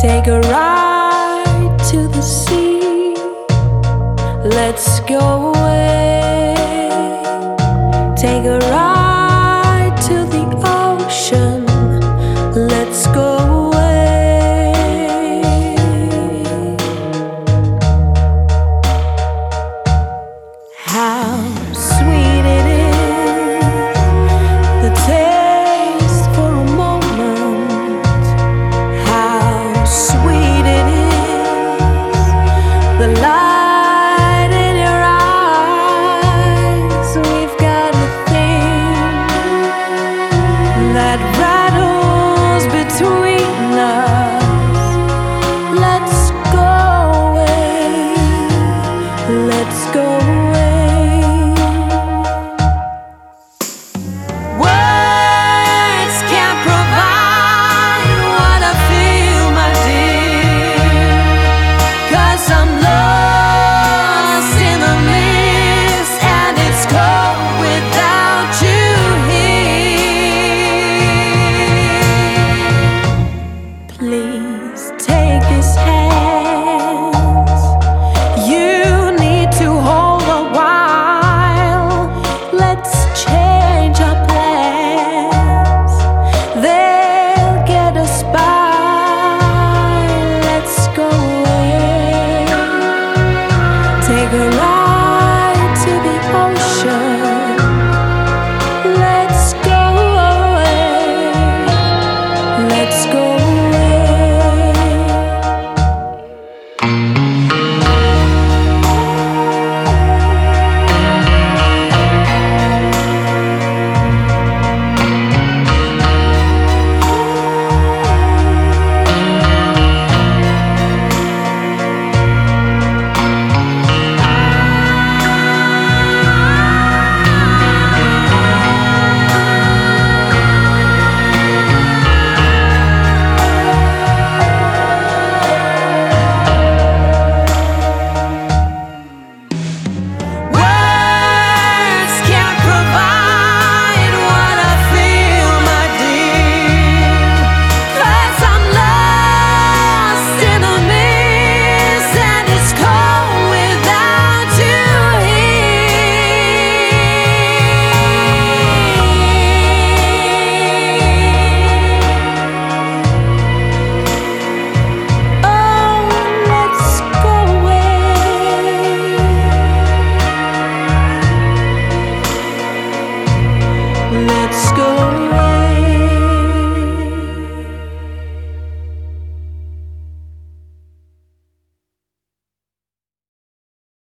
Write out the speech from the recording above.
Take a ride to the sea. Let's go away. Take a ride to the ocean. Let's go away. How sweet it is, the taste for a moment. How sweet it is, the light in your eyes. We've got a thing that rattles between us. Let's go away. Let's go away. Words can't provide what I feel, my dear, 'cause I'm lost in the mist, and it's cold without you here. Please take his hands. You need to hold a while. Let's change our plans. They'll get us by. Let's go away. Take a ride